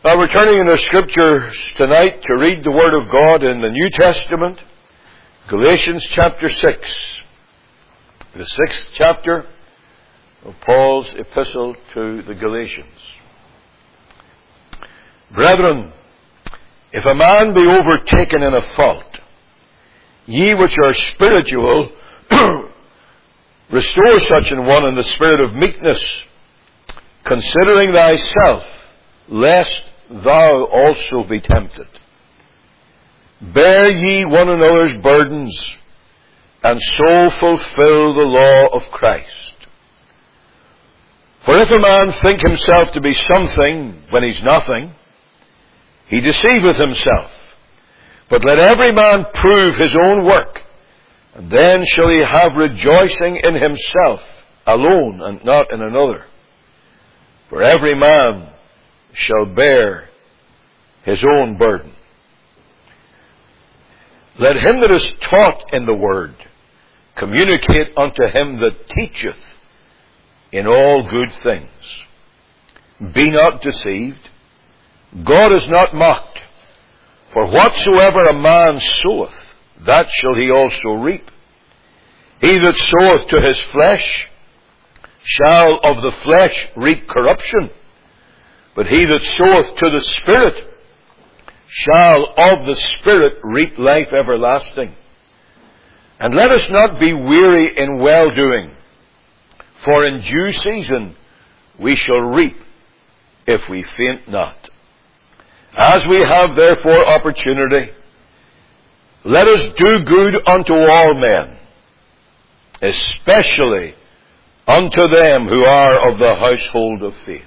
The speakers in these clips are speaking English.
Now we're turning in the Scriptures tonight to read the Word of God in the New Testament, Galatians chapter 6, the 6th chapter of Paul's epistle to the Galatians. Brethren, if a man be overtaken in a fault, ye which are spiritual, restore such an one in the spirit of meekness, considering thyself, lest thou also be tempted. Bear ye one another's burdens, and so fulfill the law of Christ. For if a man think himself to be something when he's nothing, he deceiveth himself. But let every man prove his own work, and then shall he have rejoicing in himself alone, and not in another. For every man shall bear his own burden. Let him that is taught in the word communicate unto him that teacheth in all good things. Be not deceived. God is not mocked. For whatsoever a man soweth, that shall he also reap. He that soweth to his flesh shall of the flesh reap corruption. But he that soweth to the Spirit shall of the Spirit reap life everlasting. And let us not be weary in well-doing, for in due season we shall reap if we faint not. As we have therefore opportunity, let us do good unto all men, especially unto them who are of the household of faith.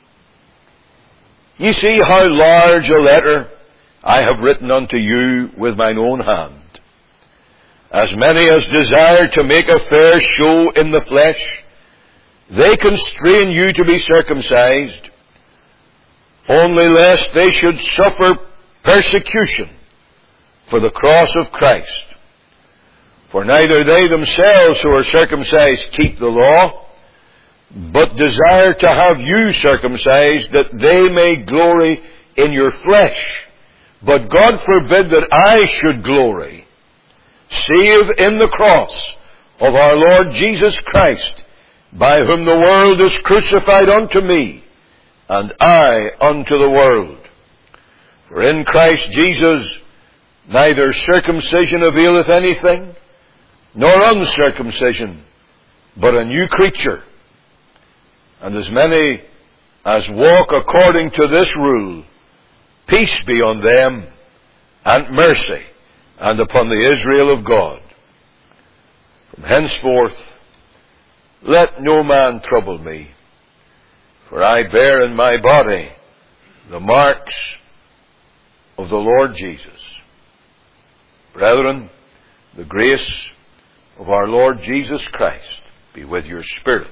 Ye see how large a letter I have written unto you with mine own hand. As many as desire to make a fair show in the flesh, they constrain you to be circumcised, only lest they should suffer persecution for the cross of Christ. For neither they themselves who are circumcised keep the law, but desire to have you circumcised, that they may glory in your flesh. But God forbid that I should glory, save in the cross of our Lord Jesus Christ, by whom the world is crucified unto me, and I unto the world. For in Christ Jesus neither circumcision availeth anything, nor uncircumcision, but a new creature. And as many as walk according to this rule, peace be on them, and mercy, and upon the Israel of God. From henceforth, let no man trouble me, for I bear in my body the marks of the Lord Jesus. Brethren, the grace of our Lord Jesus Christ be with your spirit.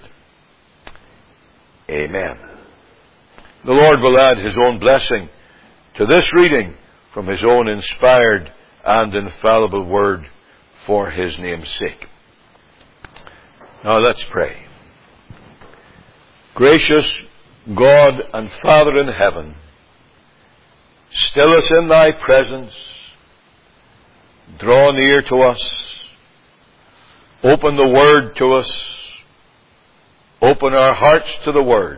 Amen. The Lord will add His own blessing to this reading from His own inspired and infallible word for His name's sake. Now let's pray. Gracious God and Father in heaven, still us in Thy presence, draw near to us, open the Word to us, open our hearts to the Word.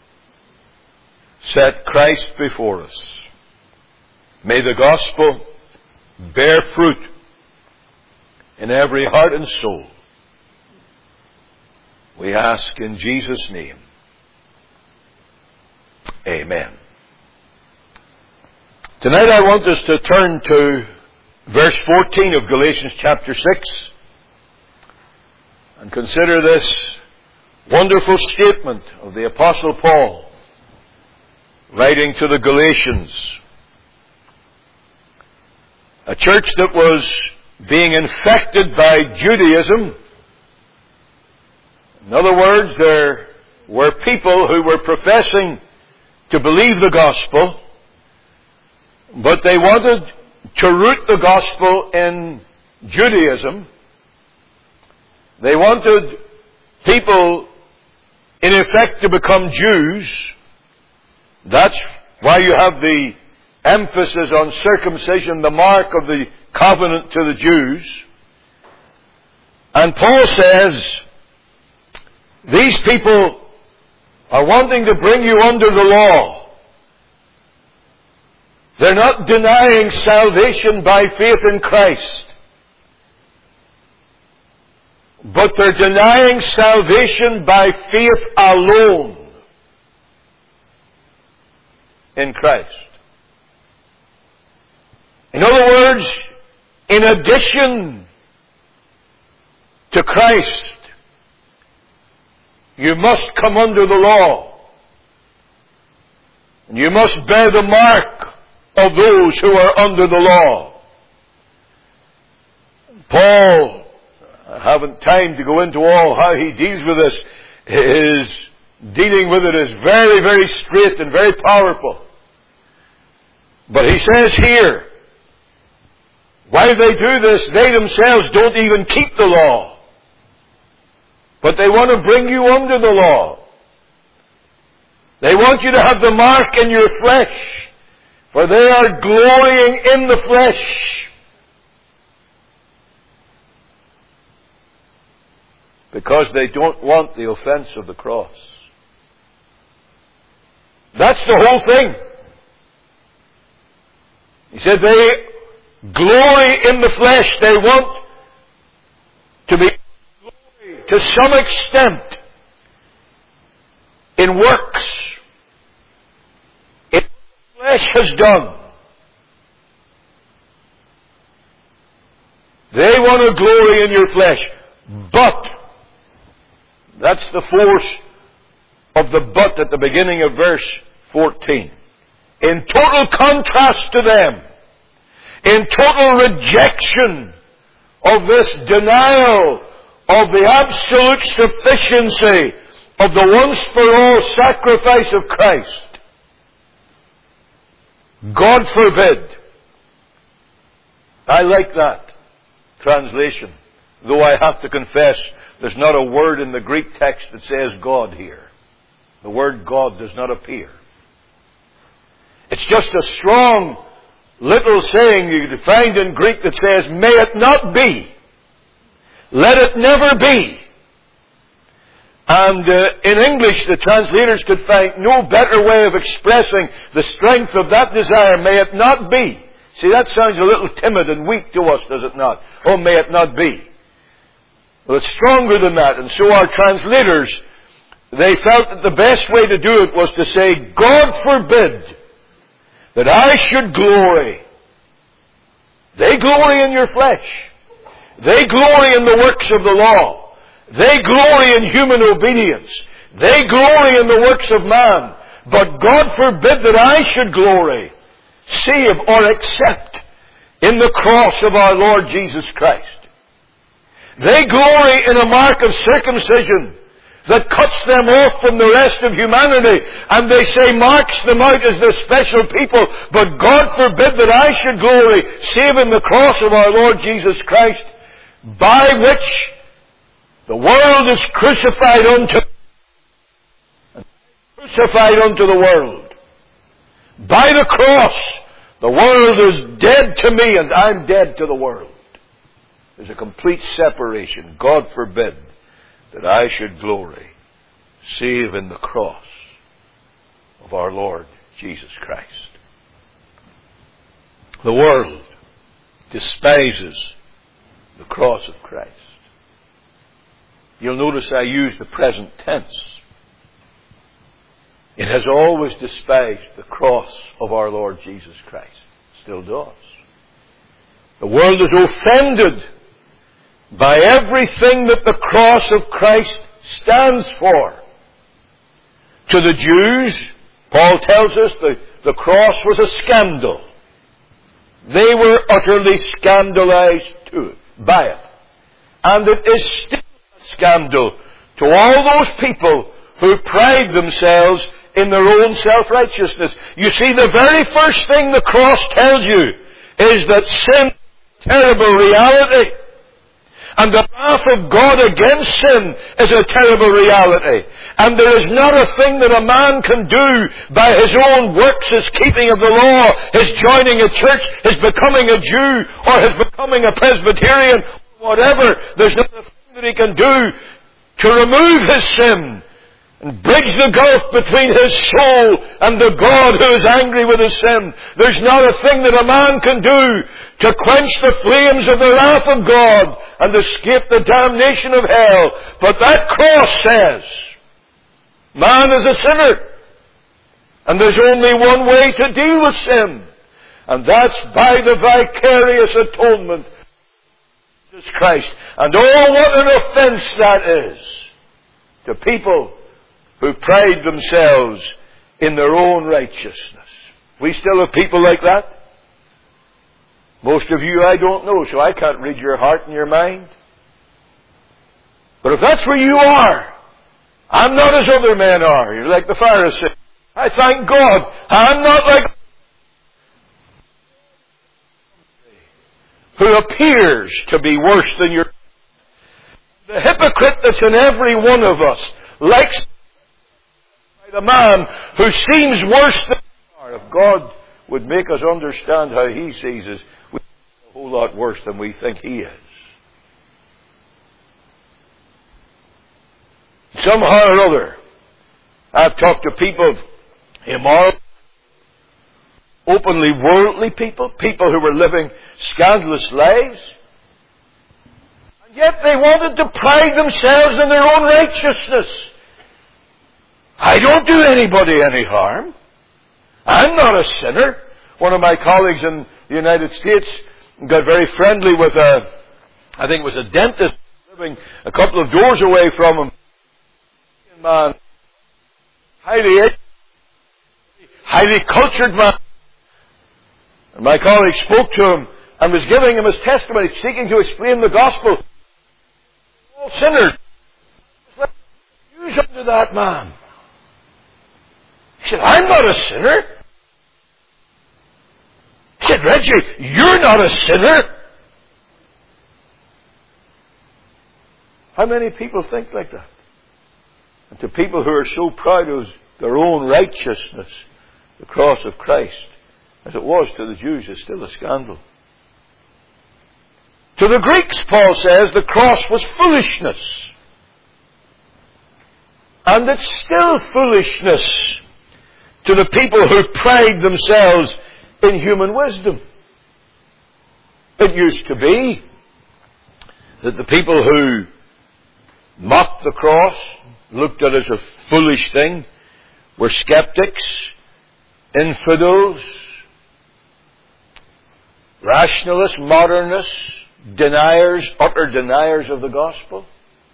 Set Christ before us. May the gospel bear fruit in every heart and soul. We ask in Jesus' name. Amen. Tonight I want us to turn to verse 14 of Galatians chapter 6 and consider this wonderful statement of the Apostle Paul writing to the Galatians, a church that was being infected by Judaism. In other words, there were people who were professing to believe the gospel, but they wanted to root the gospel in Judaism. They wanted people, in effect, to become Jews. That's why you have the emphasis on circumcision, the mark of the covenant to the Jews. And Paul says, these people are wanting to bring you under the law. They're not denying salvation by faith in Christ, but they're denying salvation by faith alone in Christ. In other words, in addition to Christ, you must come under the law. And you must bear the mark of those who are under the law. Paul, I haven't time to go into all how he deals with this. His dealing with it is very, very straight and very powerful. But he says here, while they do this, they themselves don't even keep the law. But they want to bring you under the law. They want you to have the mark in your flesh, for they are glorying in the flesh. Because they don't want the offense of the cross. That's the whole thing. He said they glory in the flesh. They want to be glory to some extent in works. In what the flesh has done. They want to glory in your flesh. But, that's the force of the but at the beginning of verse 14. In total contrast to them, in total rejection of this denial of the absolute sufficiency of the once-for-all sacrifice of Christ, God forbid. I like that translation, though I have to confess there's not a word in the Greek text that says God here. The word God does not appear. It's just a strong little saying you find in Greek that says, may it not be. Let it never be. And in English, the translators could find no better way of expressing the strength of that desire. May it not be. See, that sounds a little timid and weak to us, does it not? Oh, may it not be. Well, it's stronger than that. And so our translators, they felt that the best way to do it was to say, God forbid that I should glory. They glory in your flesh. They glory in the works of the law. They glory in human obedience. They glory in the works of man. But God forbid that I should glory, save or accept in the cross of our Lord Jesus Christ. They glory in a mark of circumcision that cuts them off from the rest of humanity, and they say marks them out as the special people. But God forbid that I should glory, save in the cross of our Lord Jesus Christ, by which the world is crucified unto the world. By the cross, the world is dead to me, and I'm dead to the world. There's a complete separation. God forbid that I should glory, save in the cross of our Lord Jesus Christ. The world despises the cross of Christ. You'll notice I use the present tense. It has always despised the cross of our Lord Jesus Christ. Still does. The world is offended by everything that the cross of Christ stands for. To the Jews, Paul tells us the cross was a scandal. They were utterly scandalized by it. And it is still a scandal to all those people who pride themselves in their own self-righteousness. You see, the very first thing the cross tells you is that sin is a terrible reality. And the wrath of God against sin is a terrible reality. And there is not a thing that a man can do by his own works, his keeping of the law, his joining a church, his becoming a Jew, or his becoming a Presbyterian, whatever. There's not a thing that he can do to remove his sin and bridge the gulf between his soul and the God who is angry with his sin. There's not a thing that a man can do to quench the flames of the wrath of God and escape the damnation of hell. But that cross says, man is a sinner. And there's only one way to deal with sin. And that's by the vicarious atonement of Jesus Christ. And oh, what an offense that is to people who pride themselves in their own righteousness. We still have people like that. Most of you I don't know, so I can't read your heart and your mind. But if that's where you are, I'm not as other men are. You're like the Pharisees. I thank God I'm not like who appears to be worse than your. The hypocrite that's in every one of us likes the man who seems worse than we are. If God would make us understand how He sees us, we'd be a whole lot worse than we think He is. Somehow or other, I've talked to people, immoral, openly worldly people, people who were living scandalous lives, and yet they wanted to pride themselves in their own righteousness. I don't do anybody any harm. I'm not a sinner. One of my colleagues in the United States got very friendly with I think it was a dentist living a couple of doors away from him. Man, highly cultured man. And my colleague spoke to him and was giving him his testimony, seeking to explain the gospel. All sinners. Use unto that man. He said, I'm not a sinner. He said, Reggie, you're not a sinner. How many people think like that? And to people who are so proud of their own righteousness, the cross of Christ, as it was to the Jews, is still a scandal. To the Greeks, Paul says, the cross was foolishness. And it's still foolishness to the people who pride themselves in human wisdom. It used to be that the people who mocked the cross, looked at it as a foolish thing, were skeptics, infidels, rationalists, modernists, deniers, utter deniers of the gospel.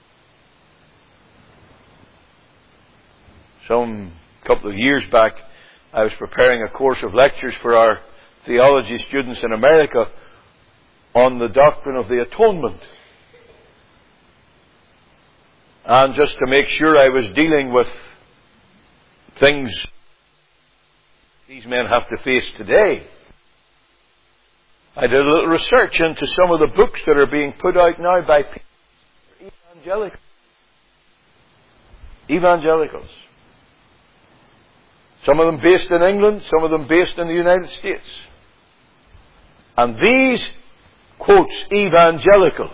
Some couple of years back, I was preparing a course of lectures for our theology students in America on the doctrine of the atonement. And just to make sure I was dealing with things these men have to face today, I did a little research into some of the books that are being put out now by evangelicals. Some of them based in England, some of them based in the United States. And these, quotes, evangelicals,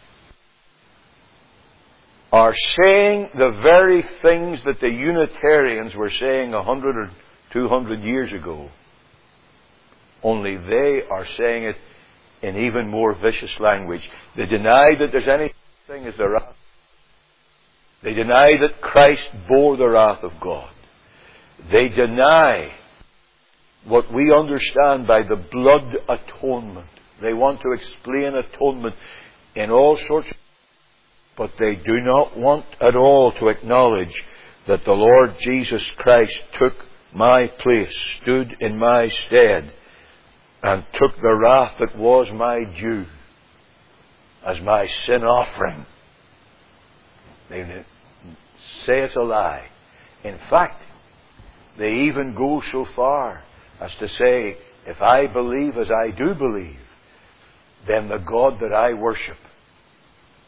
are saying the very things that the Unitarians were saying 100 or 200 years ago. Only they are saying it in even more vicious language. They deny that there's any thing as the wrath. They deny that Christ bore the wrath of God. They deny what we understand by the blood atonement. They want to explain atonement in all sorts of... But they do not want at all to acknowledge that the Lord Jesus Christ took my place, stood in my stead, and took the wrath that was my due as my sin offering. They say it's a lie. In fact, they even go so far as to say, if I believe as I do believe, then the God that I worship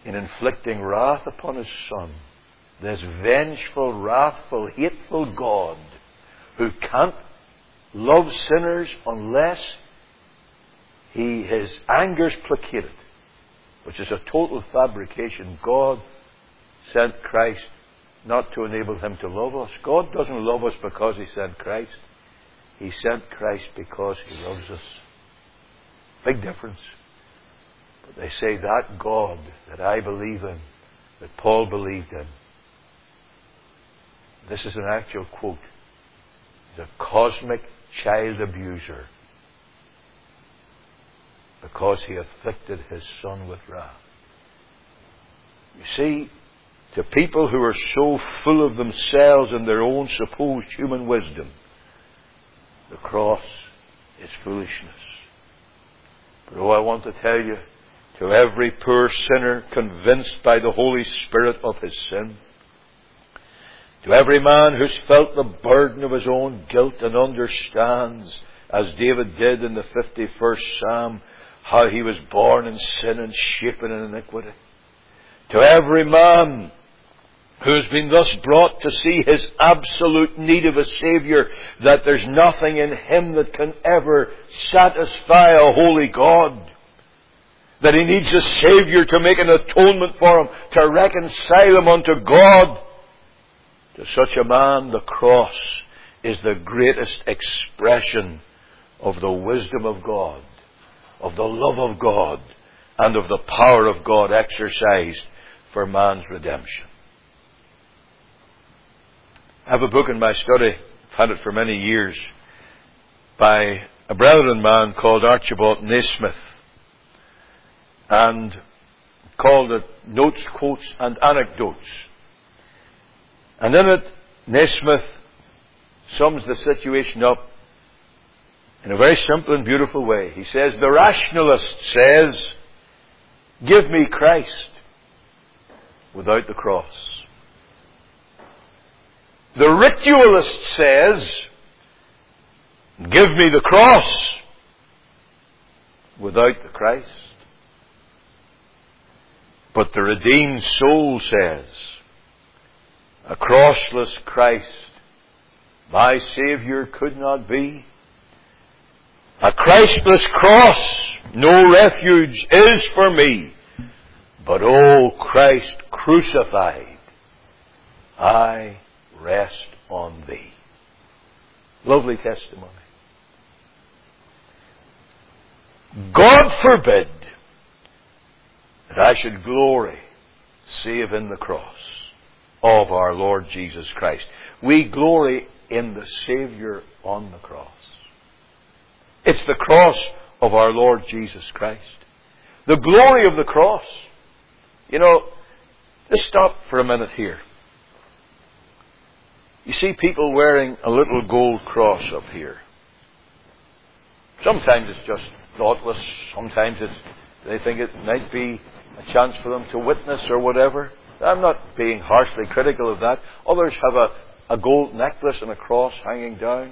in inflicting wrath upon His Son. This vengeful, wrathful, hateful God who can't love sinners unless His anger's placated, which is a total fabrication. God sent Christ not to enable Him to love us. God doesn't love us because He sent Christ. He sent Christ because He loves us. Big difference. But they say that God that I believe in, that Paul believed in, this is an actual quote, is a cosmic child abuser because He afflicted His Son with wrath. You see, to people who are so full of themselves and their own supposed human wisdom, the cross is foolishness. But I want to tell you, to every poor sinner convinced by the Holy Spirit of his sin, to every man who's felt the burden of his own guilt and understands, as David did in the 51st Psalm, how he was born in sin and shapen in iniquity. To every man who has been thus brought to see his absolute need of a Saviour, that there's nothing in him that can ever satisfy a holy God, that he needs a Saviour to make an atonement for him, to reconcile him unto God. To such a man, the cross is the greatest expression of the wisdom of God, of the love of God, and of the power of God exercised for man's redemption. I have a book in my study, I've had it for many years, by a brethren man called Archibald Naismith, and called it Notes, Quotes and Anecdotes. And in it, Naismith sums the situation up in a very simple and beautiful way. He says, the rationalist says, give me Christ without the cross. The ritualist says, give me the cross without the Christ. But the redeemed soul says, a crossless Christ my Saviour could not be. A Christless cross no refuge is for me. But O Christ crucified, I rest on Thee. Lovely testimony. God forbid that I should glory save in the cross of our Lord Jesus Christ. We glory in the Saviour on the cross. It's the cross of our Lord Jesus Christ. The glory of the cross. You know, just stop for a minute here. You see people wearing a little gold cross up here. Sometimes it's just thoughtless. Sometimes they think it might be a chance for them to witness or whatever. I'm not being harshly critical of that. Others have a gold necklace and a cross hanging down.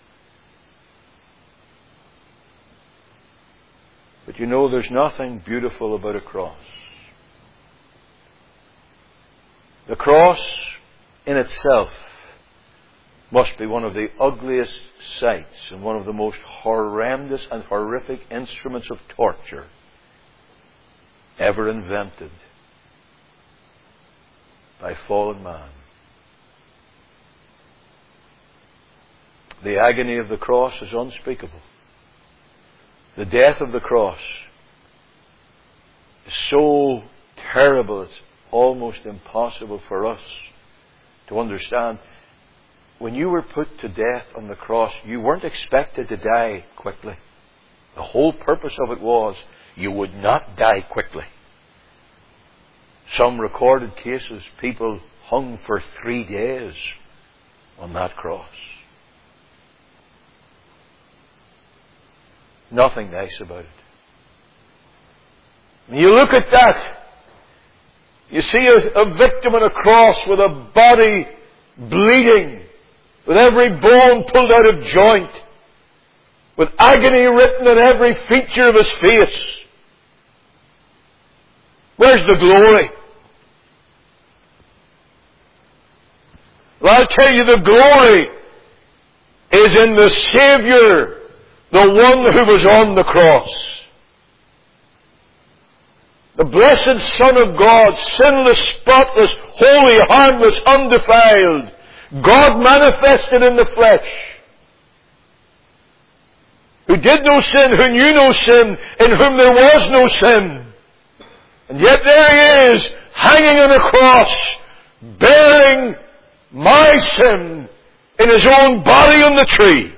But you know, there's nothing beautiful about a cross. The cross in itself must be one of the ugliest sights and one of the most horrendous and horrific instruments of torture ever invented by fallen man. The agony of the cross is unspeakable. The death of the cross is so terrible, it's almost impossible for us to understand. When you were put to death on the cross, you weren't expected to die quickly. The whole purpose of it was you would not die quickly. Some recorded cases, people hung for 3 days on that cross. Nothing nice about it. When you look at that, you see a victim on a cross with a body bleeding, with every bone pulled out of joint, with agony written on every feature of his face. Where's the glory? Well, I'll tell you, the glory is in the Savior, the one who was on the cross. The blessed Son of God, sinless, spotless, holy, harmless, undefiled. God manifested in the flesh. Who did no sin, who knew no sin, in whom there was no sin. And yet there He is, hanging on a cross, bearing my sin in His own body on the tree.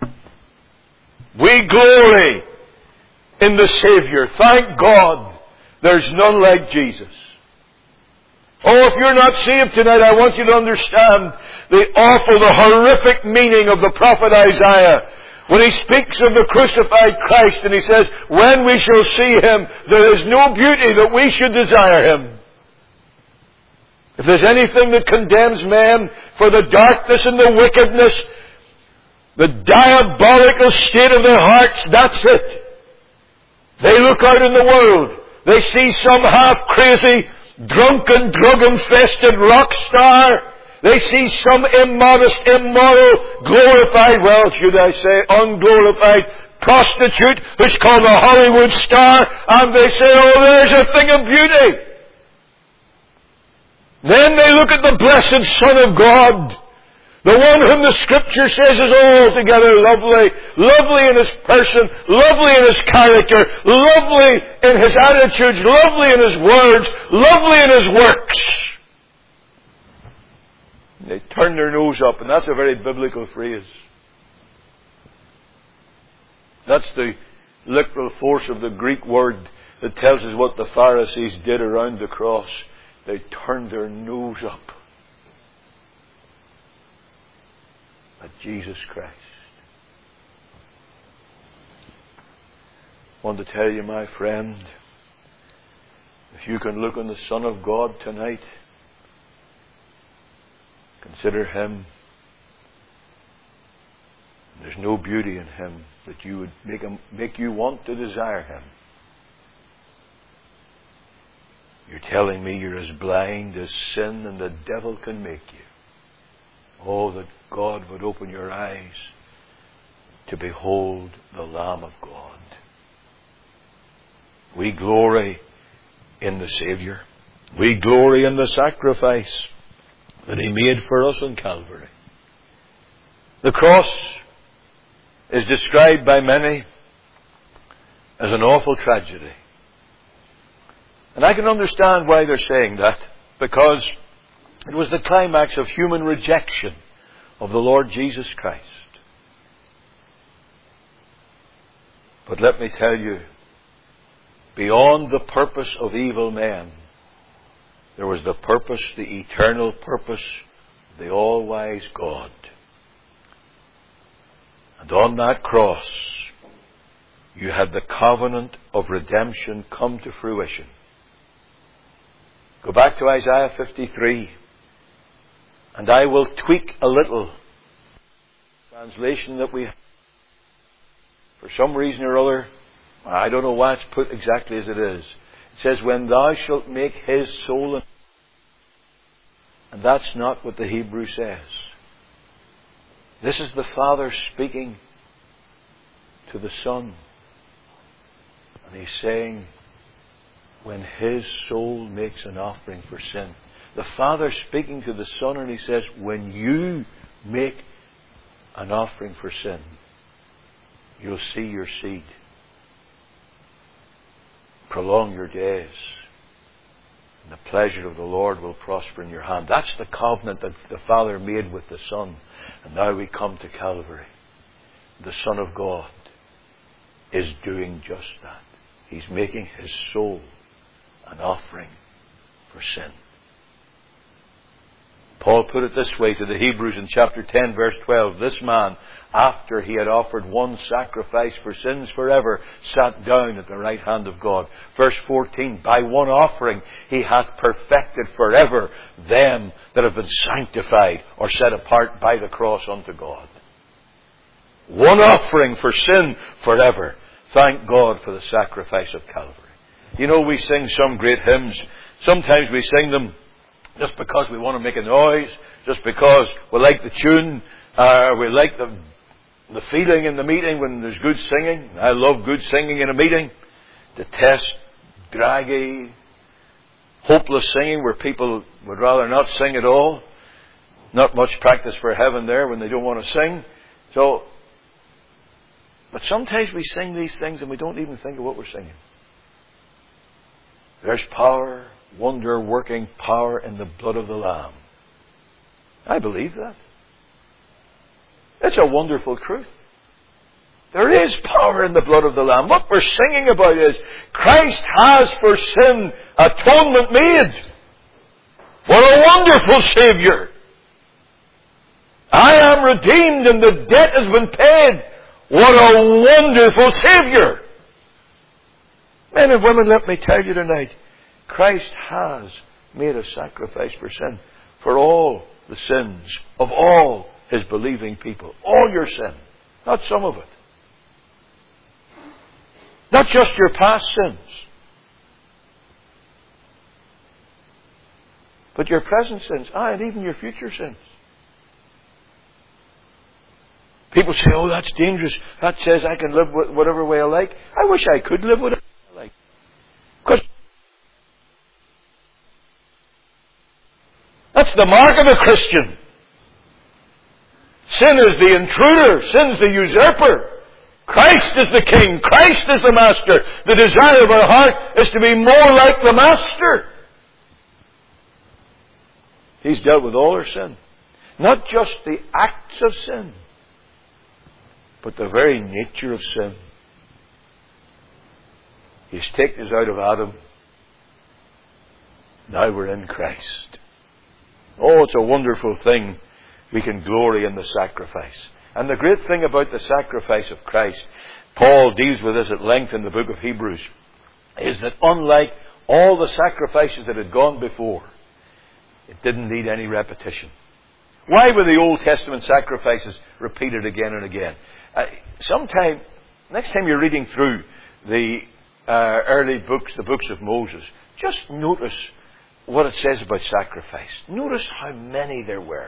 We glory in the Savior. Thank God there's none like Jesus. Oh, if you're not saved tonight, I want you to understand the awful, the horrific meaning of the prophet Isaiah. When he speaks of the crucified Christ and he says, when we shall see Him, there is no beauty that we should desire Him. If there's anything that condemns men for the darkness and the wickedness, the diabolical state of their hearts, that's it. They look out in the world. They see some half-crazy, drunken, drug-infested rock star. They see some immodest, immoral, glorified, well, should I say, unglorified prostitute who's called a Hollywood star, and they say, oh, there's a thing of beauty. Then they look at the blessed Son of God, the one whom the Scripture says is altogether lovely, lovely in His person, lovely in His character, lovely in His attitudes, lovely in His words, lovely in His works. They turn their nose up, and that's a very biblical phrase. That's the literal force of the Greek word that tells us what the Pharisees did around the cross. They turned their nose up at Jesus Christ. I want to tell you, my friend, if you can look on the Son of God tonight, consider Him. There's no beauty in Him that you would make you want to desire Him. You're telling me you're as blind as sin and the devil can make you. Oh, that God would open your eyes to behold the Lamb of God. We glory in the Savior. We glory in the sacrifice that He made for us on Calvary. The cross is described by many as an awful tragedy. And I can understand why they're saying that, because it was the climax of human rejection of the Lord Jesus Christ. But let me tell you, beyond the purpose of evil men, there was the purpose, the eternal purpose of the all-wise God. And on that cross, you had the covenant of redemption come to fruition. Go back to Isaiah 53, and I will tweak a little translation that we have. For some reason or other, I don't know why it's put exactly as it is. It says, when thou shalt make His soul... And that's not what the Hebrew says. This is the Father speaking to the Son. And He's saying, when His soul makes an offering for sin. The Father speaking to the Son, and He says, when you make an offering for sin, you'll see your seed. Prolong your days, and the pleasure of the Lord will prosper in your hand. That's the covenant that the Father made with the Son. And now we come to Calvary. The Son of God is doing just that. He's making His soul an offering for sin. Paul put it this way to the Hebrews in chapter 10, verse 12. This man, after he had offered one sacrifice for sins forever, sat down at the right hand of God. Verse 14, by one offering He hath perfected forever them that have been sanctified or set apart by the cross unto God. One offering for sin forever. Thank God for the sacrifice of Calvary. You know, we sing some great hymns. Sometimes we sing them just because we want to make a noise, just because we like the tune, we like the feeling in the meeting when there's good singing. I love good singing in a meeting. Detest draggy, hopeless singing where people would rather not sing at all. Not much practice for heaven there when they don't want to sing. But sometimes we sing these things and we don't even think of what we're singing. There's power, wonder-working power in the blood of the Lamb. I believe that. It's a wonderful truth. There is power in the blood of the Lamb. What we're singing about is Christ has for sin atonement made. What a wonderful Saviour. I am redeemed and the debt has been paid. What a wonderful Saviour. Men and women, let me tell you tonight, Christ has made a sacrifice for sin, for all the sins of all His believing people. All your sin, not some of it. Not just your past sins, but your present sins, and even your future sins. People say, oh, that's dangerous. That says I can live whatever way I like. I wish I could live whatever I like. Because that's the mark of a Christian. Sin is the intruder. Sin's the usurper. Christ is the King. Christ is the Master. The desire of our heart is to be more like the Master. He's dealt with all our sin. Not just the acts of sin, but the very nature of sin. He's taken us out of Adam. Now we're in Christ. Oh, it's a wonderful thing. We can glory in the sacrifice. And the great thing about the sacrifice of Christ, Paul deals with this at length in the book of Hebrews, is that unlike all the sacrifices that had gone before, it didn't need any repetition. Why were the Old Testament sacrifices repeated again and again? Next time you're reading through the early books, the books of Moses, just notice what it says about sacrifice. Notice how many there were.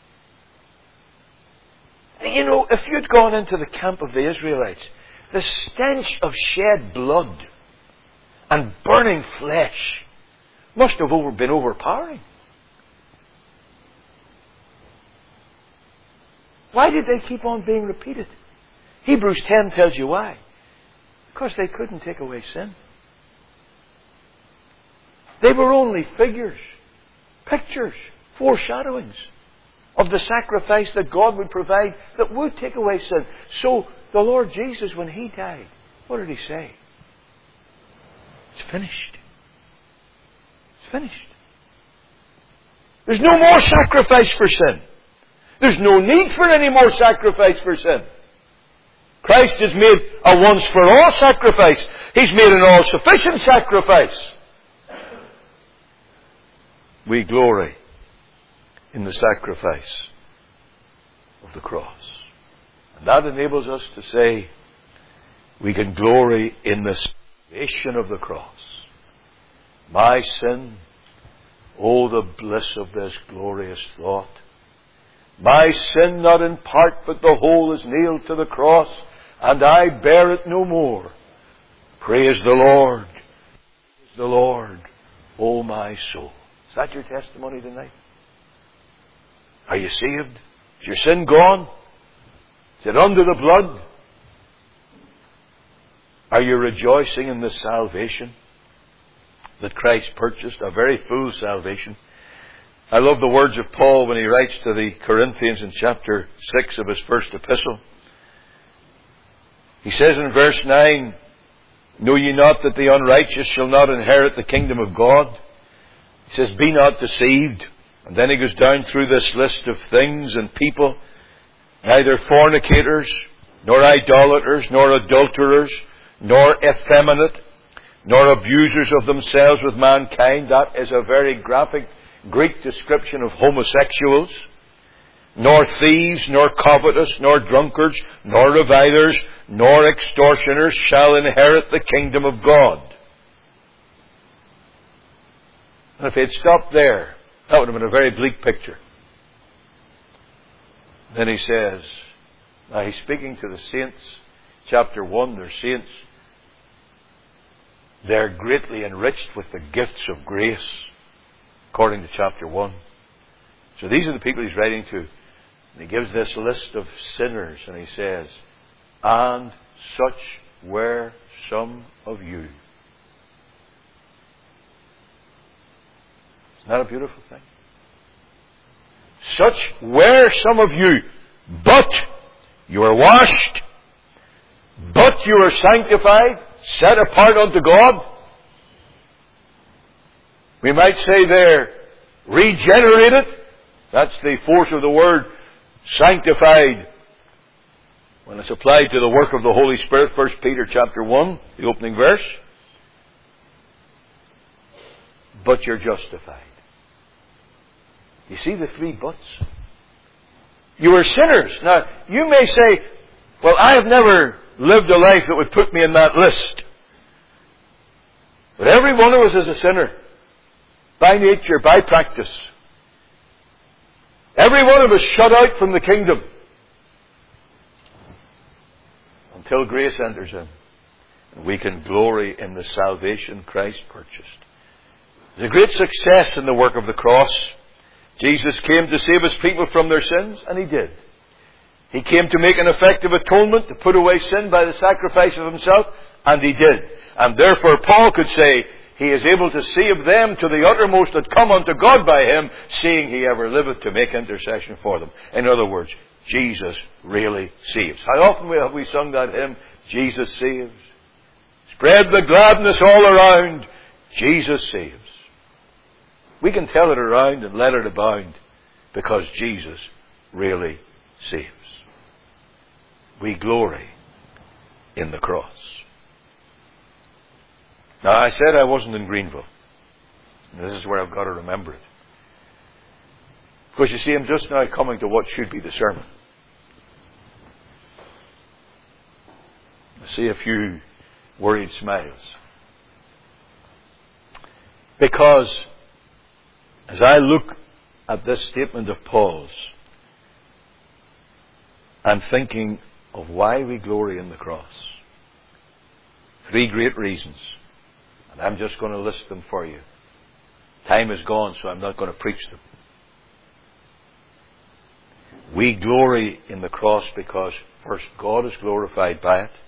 You know, if you'd gone into the camp of the Israelites, the stench of shed blood and burning flesh must have been overpowering. Why did they keep on being repeated? Hebrews 10 tells you why. Because they couldn't take away sin. They were only figures, pictures, foreshadowings of the sacrifice that God would provide that would take away sin. So the Lord Jesus, when He died, what did He say? It's finished. It's finished. There's no more sacrifice for sin. There's no need for any more sacrifice for sin. Christ has made a once-for-all sacrifice. He's made an all-sufficient sacrifice. We glory in the sacrifice of the cross. And that enables us to say we can glory in the salvation of the cross. My sin, oh, the bliss of this glorious thought. My sin, not in part, but the whole, is nailed to the cross, and I bear it no more. Praise the Lord. Praise the Lord, O my soul. Is that your testimony tonight? Are you saved? Is your sin gone? Is it under the blood? Are you rejoicing in the salvation that Christ purchased? A very full salvation. I love the words of Paul when he writes to the Corinthians in chapter 6 of his first epistle. He says in verse 9, know ye not that the unrighteous shall not inherit the kingdom of God? He says, be not deceived. And then he goes down through this list of things and people, neither fornicators, nor idolaters, nor adulterers, nor effeminate, nor abusers of themselves with mankind. That is a very graphic Greek description of homosexuals. Nor thieves, nor covetous, nor drunkards, nor revilers, nor extortioners shall inherit the kingdom of God. And if he had stopped there, that would have been a very bleak picture. Then he says, now he's speaking to the saints, chapter 1, they're saints. They're greatly enriched with the gifts of grace, according to chapter 1. So these are the people he's writing to. And he gives this list of sinners, and he says, and such were some of you. Isn't that a beautiful thing? Such were some of you, but you are washed, but you are sanctified, set apart unto God. We might say they're regenerated. That's the force of the word sanctified when it's applied to the work of the Holy Spirit. 1 Peter chapter 1, the opening verse. But you're justified. You see the three buts? You were sinners. Now, you may say, well, I have never lived a life that would put me in that list. But every one of us is a sinner. By nature, by practice. Every one of us shut out from the kingdom. Until grace enters in. And we can glory in the salvation Christ purchased. There's a great success in the work of the cross. Jesus came to save His people from their sins, and He did. He came to make an effective atonement, to put away sin by the sacrifice of Himself, and He did. And therefore Paul could say, He is able to save them to the uttermost that come unto God by Him, seeing He ever liveth to make intercession for them. In other words, Jesus really saves. How often have we sung that hymn, Jesus saves? Spread the gladness all around, Jesus saves. We can tell it around and let it abound because Jesus really saves. We glory in the cross. Now, I said I wasn't in Greenville. And this is where I've got to remember it. Because you see, I'm just now coming to what should be the sermon. I see a few worried smiles. Because as I look at this statement of Paul's, I'm thinking of why we glory in the cross. Three great reasons. And I'm just going to list them for you. Time is gone, so I'm not going to preach them. We glory in the cross because, first, God is glorified by it.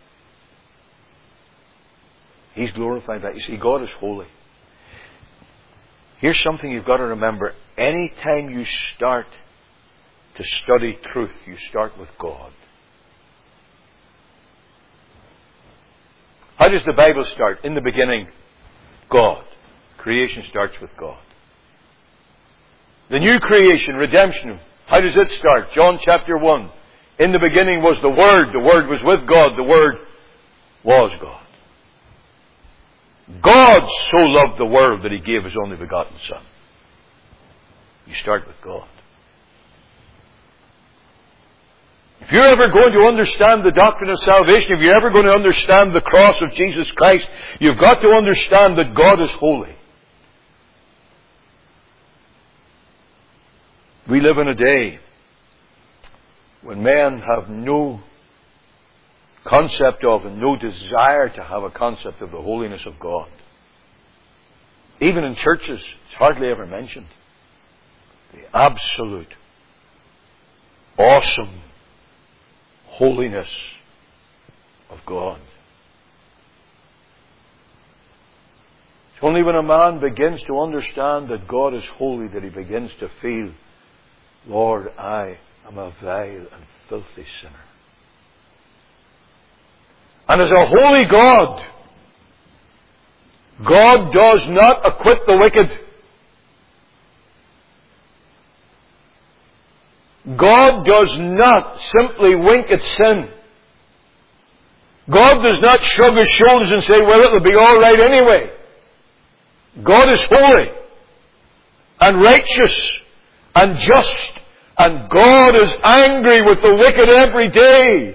He's glorified by it. You see, God is holy. Here's something you've got to remember. Any time you start to study truth, you start with God. How does the Bible start? In the beginning, God. Creation starts with God. The new creation, redemption, how does it start? John chapter 1. In the beginning was the Word. The Word was with God. The Word was God. God so loved the world that He gave His only begotten Son. You start with God. If you're ever going to understand the doctrine of salvation, if you're ever going to understand the cross of Jesus Christ, you've got to understand that God is holy. We live in a day when men have no concept of and no desire to have a concept of the holiness of God. Even in churches, it's hardly ever mentioned. The absolute, awesome holiness of God. It's only when a man begins to understand that God is holy that he begins to feel, Lord, I am a vile and filthy sinner. And as a holy God, God does not acquit the wicked. God does not simply wink at sin. God does not shrug His shoulders and say, well, it'll be all right anyway. God is holy and righteous and just, and God is angry with the wicked every day.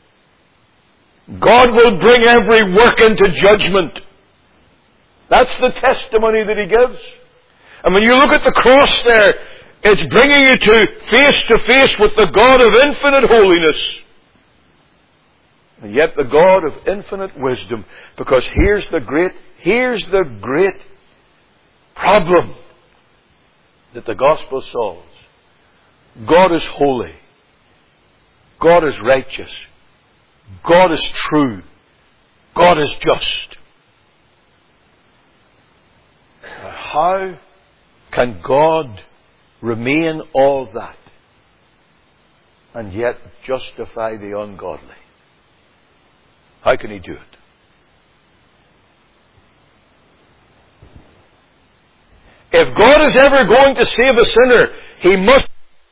God will bring every work into judgment. That's the testimony that He gives. And when you look at the cross there, it's bringing you to face with the God of infinite holiness. And yet the God of infinite wisdom. Because here's the great problem that the gospel solves. God is holy. God is righteous. God is true. God is just. How can God remain all that and yet justify the ungodly? How can He do it? If God is ever going to save a sinner, He must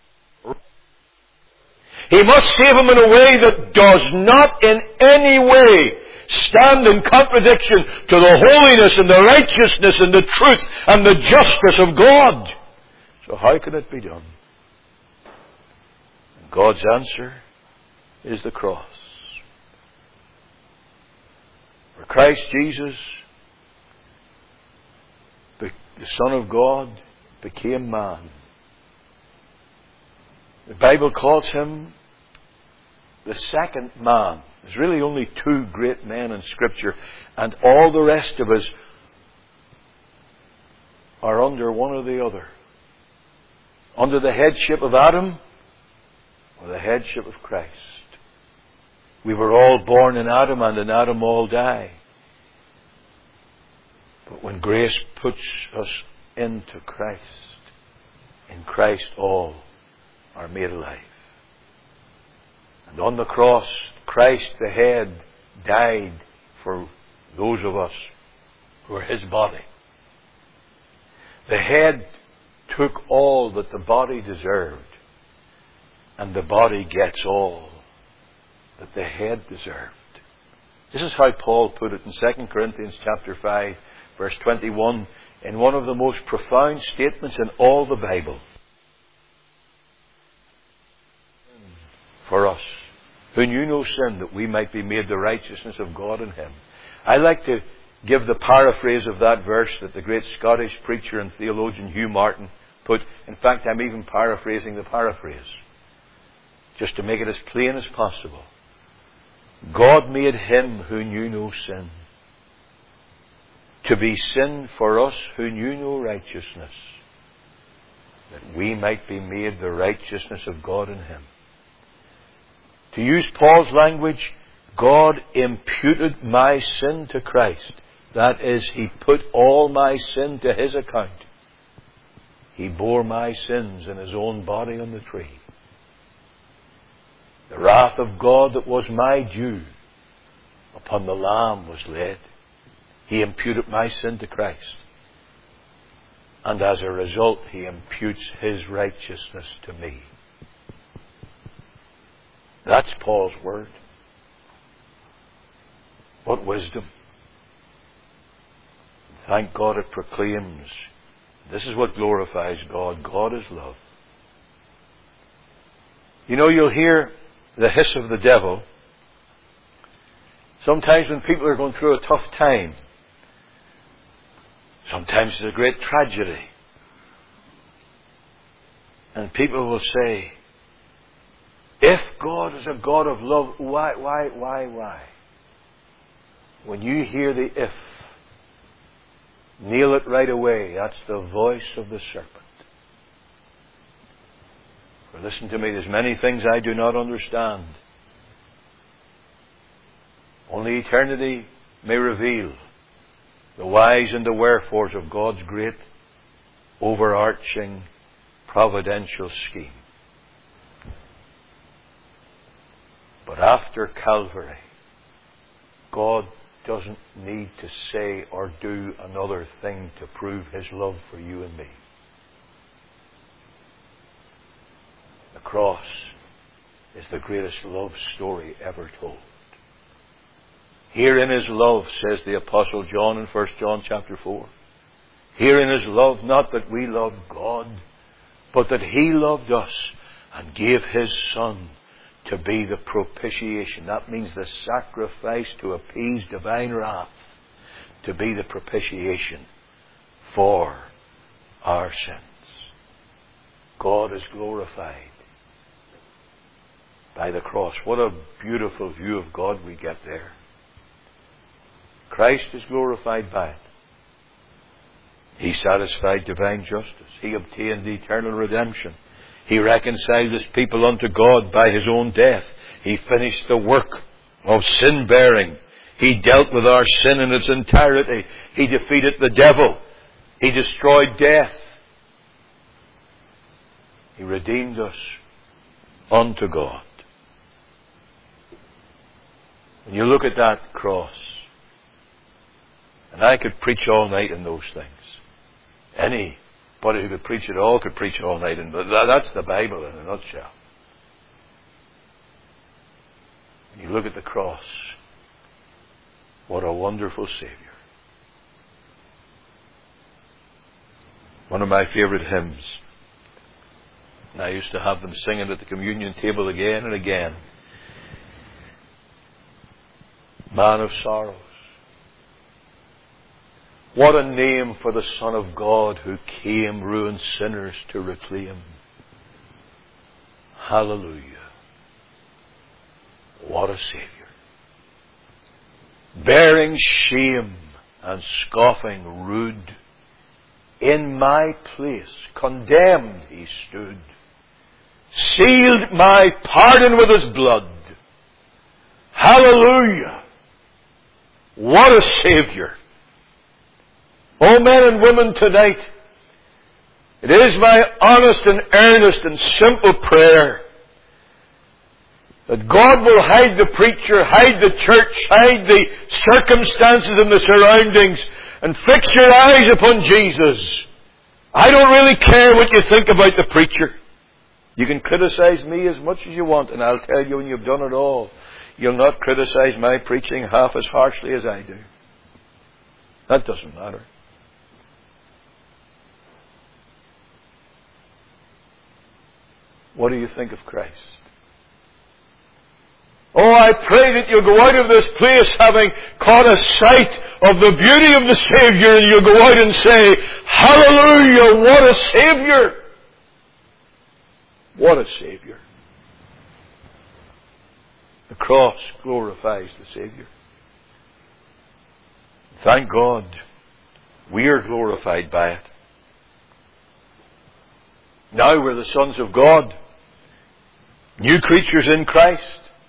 save him in a way that does not in any way stand in contradiction to the holiness and the righteousness and the truth and the justice of God. So how can it be done? And God's answer is the cross. For Christ Jesus, the Son of God, became man. The Bible calls Him the second man. There's really only two great men in Scripture, and all the rest of us are under one or the other. Under the headship of Adam or the headship of Christ. We were all born in Adam, and in Adam all die. But when grace puts us into Christ, in Christ all are made alive. And on the cross, Christ the head died for those of us who are His body. The head took all that the body deserved, and the body gets all that the head deserved. This is how Paul put it in 2 Corinthians chapter 5, verse 21, in one of the most profound statements in all the Bible. For us, who knew no sin, that we might be made the righteousness of God in Him. I like to give the paraphrase of that verse that the great Scottish preacher and theologian Hugh Martin put. In fact, I'm even paraphrasing the paraphrase, just to make it as plain as possible. God made Him who knew no sin to be sin for us who knew no righteousness, that we might be made the righteousness of God in Him. To use Paul's language, God imputed my sin to Christ. That is, He put all my sin to His account. He bore my sins in His own body on the tree. The wrath of God that was my due upon the Lamb was laid. He imputed my sin to Christ. And as a result, He imputes His righteousness to me. That's Paul's word. What wisdom. Thank God it proclaims. This is what glorifies God. God is love. You know, you'll hear the hiss of the devil sometimes when people are going through a tough time. Sometimes it's a great tragedy. And people will say, if God is a God of love, why? When you hear the if, nail it right away. That's the voice of the serpent. For listen to me, there's many things I do not understand. Only eternity may reveal the whys and the wherefores of God's great, overarching, providential scheme. But after Calvary, God doesn't need to say or do another thing to prove His love for you and me. The cross is the greatest love story ever told. Herein is love, says the Apostle John in 1 John chapter 4. Herein is love, not that we loved God, but that He loved us and gave His Son to be the propitiation. That means the sacrifice to appease divine wrath. To be the propitiation for our sins. God is glorified by the cross. What a beautiful view of God we get there. Christ is glorified by it. He satisfied divine justice. He obtained eternal redemption. He reconciled His people unto God by His own death. He finished the work of sin bearing. He dealt with our sin in its entirety. He defeated the devil. He destroyed death. He redeemed us unto God. When you look at that cross, and I could preach all night in those things. Anybody who could preach it all could preach all night. And that's the Bible in a nutshell. When you look at the cross, what a wonderful Savior. One of my favorite hymns. And I used to have them singing at the communion table again and again. Man of sorrows. What a name for the Son of God who came ruined sinners to reclaim. Hallelujah. What a Savior. Bearing shame and scoffing rude, in my place condemned He stood. Sealed my pardon with His blood. Hallelujah. What a Savior. Oh, men and women, tonight, it is my honest and earnest and simple prayer that God will hide the preacher, hide the church, hide the circumstances and the surroundings, and fix your eyes upon Jesus. I don't really care what you think about the preacher. You can criticize me as much as you want, and I'll tell you when you've done it all, you'll not criticize my preaching half as harshly as I do. That doesn't matter. What do you think of Christ? Oh, I pray that you'll go out of this place having caught a sight of the beauty of the Savior, and you'll go out and say, hallelujah, what a Savior! What a Savior. The cross glorifies the Savior. Thank God, we are glorified by it. Now we're the sons of God, new creatures in Christ.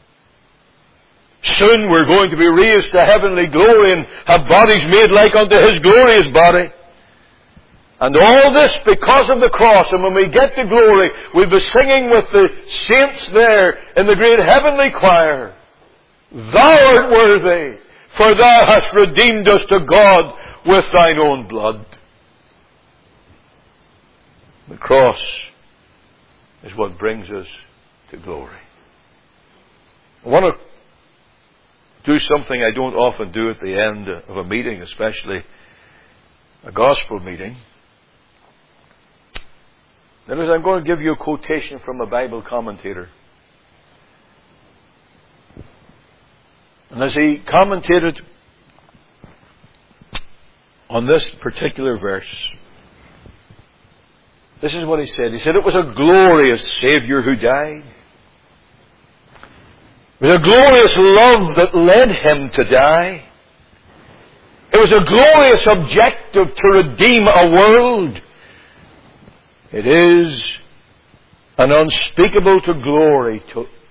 Soon we're going to be raised to heavenly glory and have bodies made like unto His glorious body. And all this because of the cross. And when we get to glory, we'll be singing with the saints there in the great heavenly choir. Thou art worthy, for Thou hast redeemed us to God with Thine own blood. The cross is what brings us to glory. I want to do something I don't often do at the end of a meeting, especially a gospel meeting. That is, I'm going to give you a quotation from a Bible commentator. And as he commentated on this particular verse, this is what he said. He said, it was a glorious Savior who died. It was a glorious love that led Him to die. It was a glorious objective to redeem a world. It is an unspeakable glory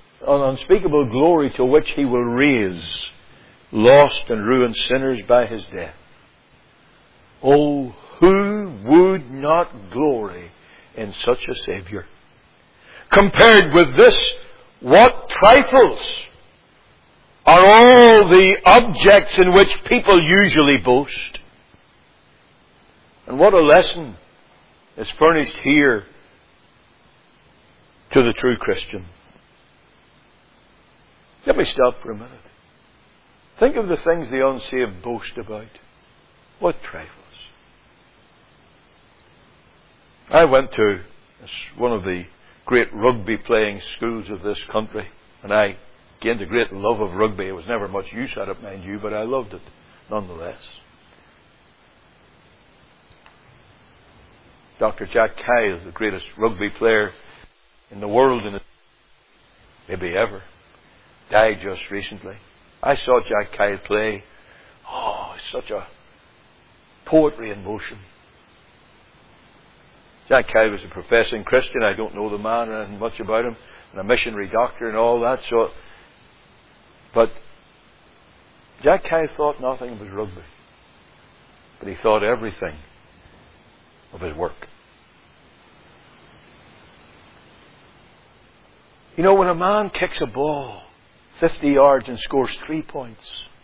to which He will raise lost and ruined sinners by His death. Oh, who would not glory in such a Savior? Compared with this, what trifles are all the objects in which people usually boast? And what a lesson is furnished here to the true Christian. Let me stop for a minute. Think of the things the unsaved boast about. What trifles. I went to one of the great rugby playing schools of this country, and I gained a great love of rugby. It was never much use at it, mind you, but I loved it nonetheless. Dr. Jack Kyle, the greatest rugby player in the world, and maybe ever, died just recently. I saw Jack Kyle play. Oh, such a poetry in motion. Jack Kyle was a professing Christian. I don't know the man or anything much about him, and a missionary doctor and all that. But Jack Kyle thought nothing of his rugby, but he thought everything of his work. You know, when a man kicks a ball 50 yards and scores 3 points,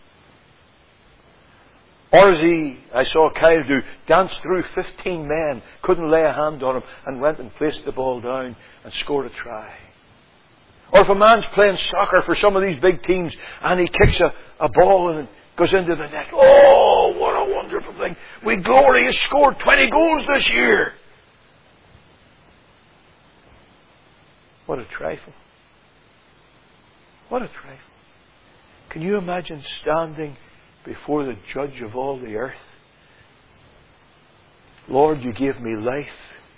or as I saw Kyle do, danced through 15 men, couldn't lay a hand on him, and went and placed the ball down and scored a try. Or if a man's playing soccer for some of these big teams and he kicks a ball and it goes into the net. Oh, what a wonderful thing. We glory, he scored 20 goals this year. What a trifle. What a trifle. Can you imagine standing before the judge of all the earth? Lord, you gave me life.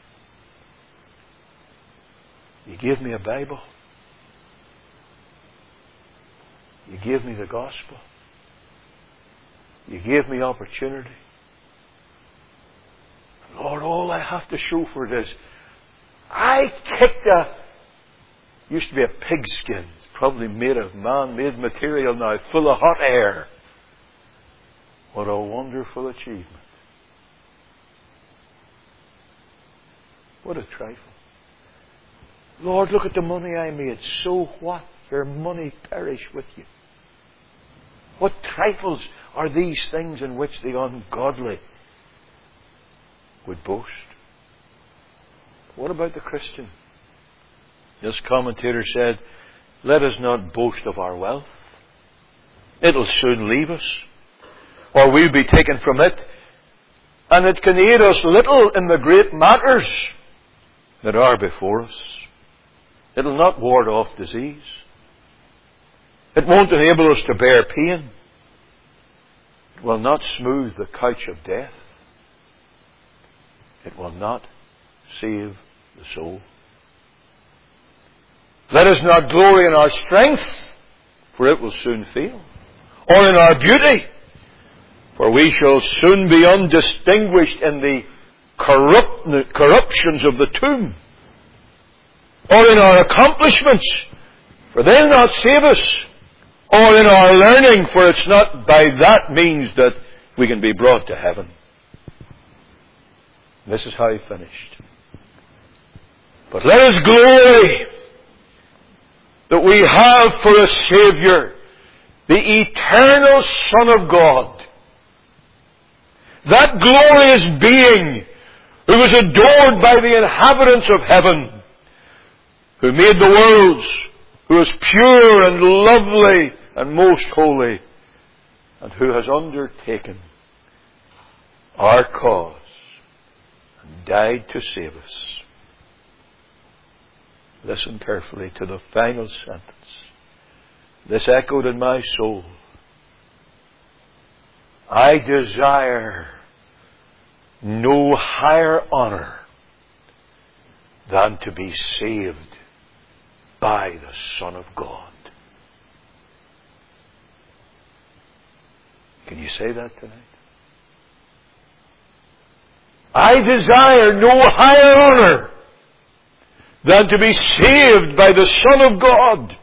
You gave me a Bible. You gave me the gospel. You gave me opportunity. Lord, all I have to show for it is I kicked used to be a pigskin. It's probably made of man-made material now, full of hot air. What a wonderful achievement. What a trifle. Lord, look at the money I made. So what? Your money perish with you. What trifles are these things in which the ungodly would boast? What about the Christian? This commentator said, let us not boast of our wealth. It'll soon leave us, or we'll be taken from it, and it can aid us little in the great matters that are before us. It'll not ward off disease. It won't enable us to bear pain. It will not smooth the couch of death. It will not save the soul. Let us not glory in our strength, for it will soon fail, or in our beauty, for we shall soon be undistinguished in the corruptions of the tomb, or in our accomplishments, for they'll not save us, or in our learning, for it's not by that means that we can be brought to heaven. This is how he finished. But let us glory that we have for a Saviour the eternal Son of God, that glorious being who was adored by the inhabitants of heaven, who made the worlds, who is pure and lovely and most holy, and who has undertaken our cause and died to save us. Listen carefully to the final sentence. This echoed in my soul. I desire no higher honor than to be saved by the Son of God. Can you say that tonight? I desire no higher honor than to be saved by the Son of God.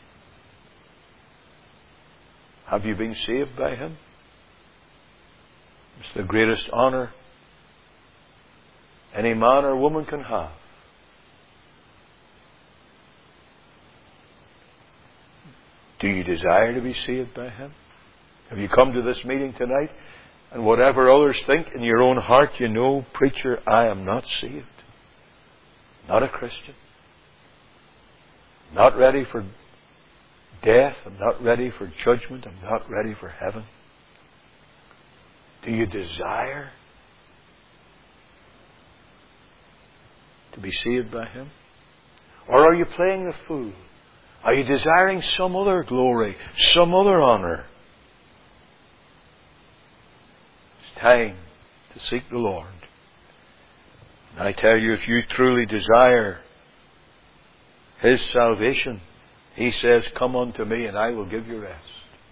Have you been saved by Him? It's the greatest honor any man or woman can have. Do you desire to be saved by Him? Have you come to this meeting tonight, and whatever others think in your own heart, you know, preacher, I am not saved. Not a Christian. Not ready for death. I'm not ready for judgment. I'm not ready for heaven. Do you desire to be saved by Him? Or are you playing the fool? Are you desiring some other glory, some other honor? It's time to seek the Lord. I tell you, if you truly desire His salvation, He says, come unto me and I will give you rest.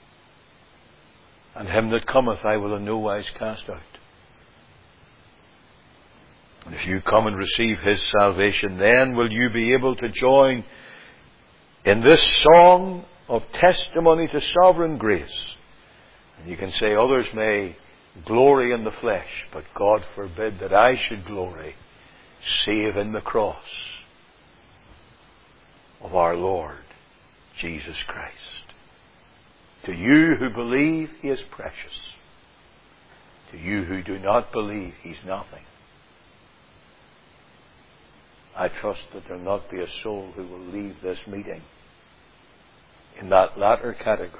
And him that cometh I will in no wise cast out. And if you come and receive His salvation, then will you be able to join in this song of testimony to sovereign grace. And you can say, others may glory in the flesh, but God forbid that I should glory save in the cross of our Lord Jesus Christ. To you who believe, He is precious. To you who do not believe, He's nothing. I trust that there will not be a soul who will leave this meeting in that latter category.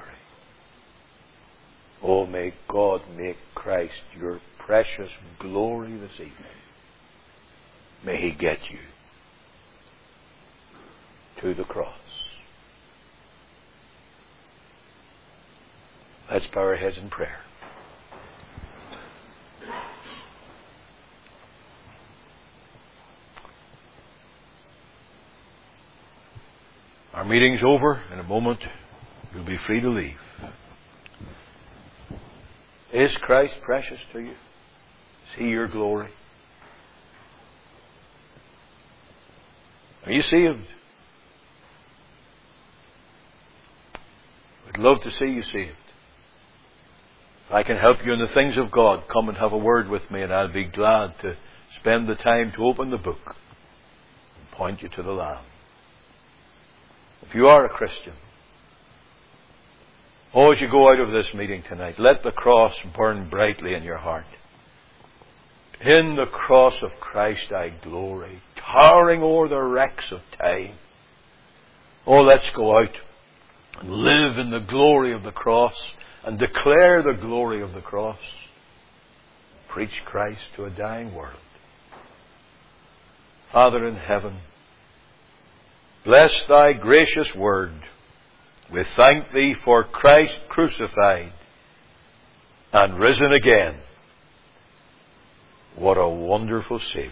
Oh, may God make Christ your precious glory this evening. May He get you to the cross. Let's bow our heads in prayer. Our meeting's over. In a moment, you'll be free to leave. Is Christ precious to you? Is He your glory? Are you saved? We'd love to see you saved. If I can help you in the things of God, come and have a word with me and I'll be glad to spend the time to open the book and point you to the Lamb. If you are a Christian, as you go out of this meeting tonight, let the cross burn brightly in your heart. In the cross of Christ I glory, towering over the wrecks of time. Let's go out and live in the glory of the cross and declare the glory of the cross. Preach Christ to a dying world. Father in heaven, bless Thy gracious word. We thank Thee for Christ crucified and risen again. What a wonderful Saviour.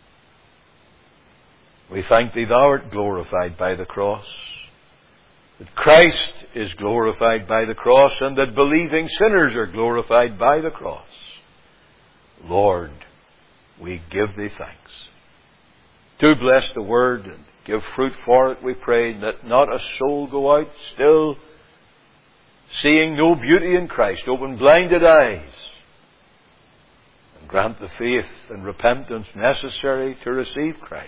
We thank Thee Thou art glorified by the cross, that Christ is glorified by the cross, and that believing sinners are glorified by the cross. Lord, we give Thee thanks. Do bless the word and give fruit for it, we pray, that not a soul go out still seeing no beauty in Christ. Open blinded eyes and grant the faith and repentance necessary to receive Christ.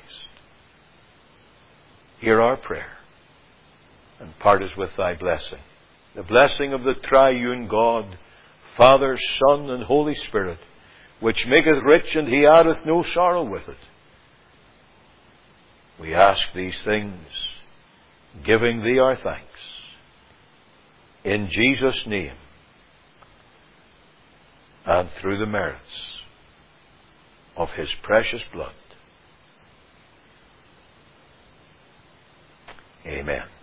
Hear our prayer and part us with Thy blessing. The blessing of the triune God, Father, Son, and Holy Spirit, which maketh rich and He addeth no sorrow with it. We ask these things, giving Thee our thanks. In Jesus' name, and through the merits of His precious blood. Amen.